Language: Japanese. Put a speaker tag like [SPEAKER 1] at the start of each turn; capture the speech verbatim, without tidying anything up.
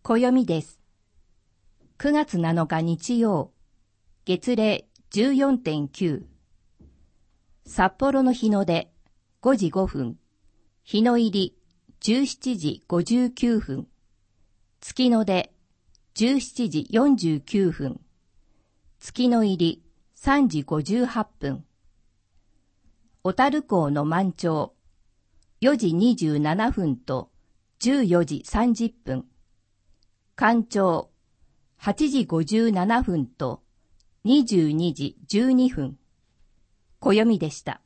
[SPEAKER 1] 暦です。くがつなのか日曜、月齢 じゅうよんてんきゅう。札幌の日の出ごじごふん、日の入りじゅうしちじごじゅうきゅうふん、月の出じゅうしちじよんじゅうきゅうふん、月の入りさんじごじゅうはっぷん。小樽港の満潮よじにじゅうななふんとじゅうよじさんじゅっぷん。干潮はちじごじゅうななふんとにじゅうにじじゅうにふん。暦でした。